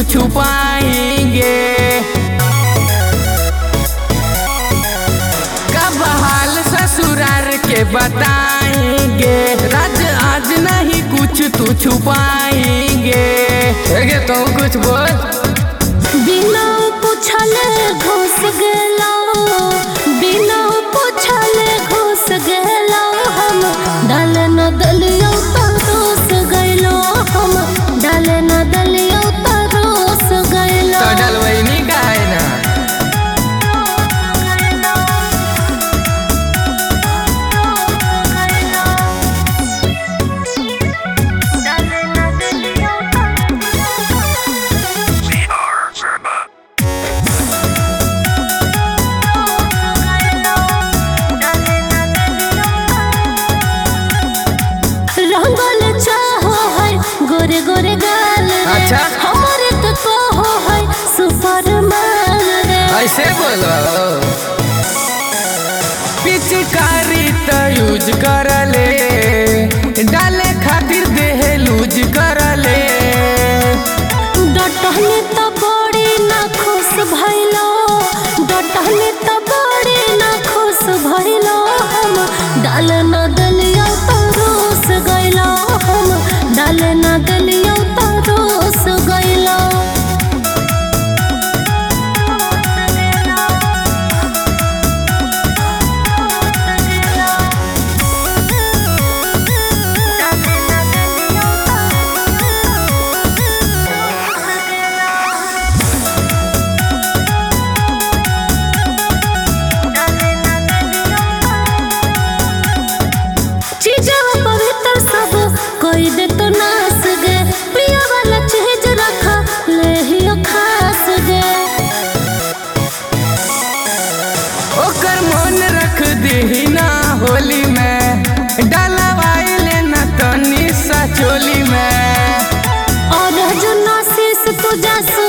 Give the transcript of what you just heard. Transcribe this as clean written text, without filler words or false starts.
छुपाएंगे। कब हाल ससुराल के बताएंगे, राज आज नहीं कुछ तू छुपाएंगे। तो कुछ बोल। बिना पूछले घुस गेलो, बिना पूछले घुस गेलो, हम डाल न दलियो तो रोस गइलो, हम डाल न दलियो तो रोस गइलो। तो डलवैनी का है ना। गोरे गोरे गाल अच्छा हमारे तो कहो है सुपरमैन रे। ऐसे बोलो। पिचकारी तो यूज कर ले, डाले खातिर देह लूज कर ले। डटहने तो बड़ी ना खुश भइलो, डटहने तो बड़ी ना खुश भइलो, हम डाल न दलियो तो रोस गइलो, हम डाल न दलियो तो रोस गइलो। कोई दे तो नास गे, प्रिया वाला चीज रखा ले ही खास गे। ओकर मन रख दी ना होली में, डाला वाइले न तनी सा चोली में। और जो नासिस तुझा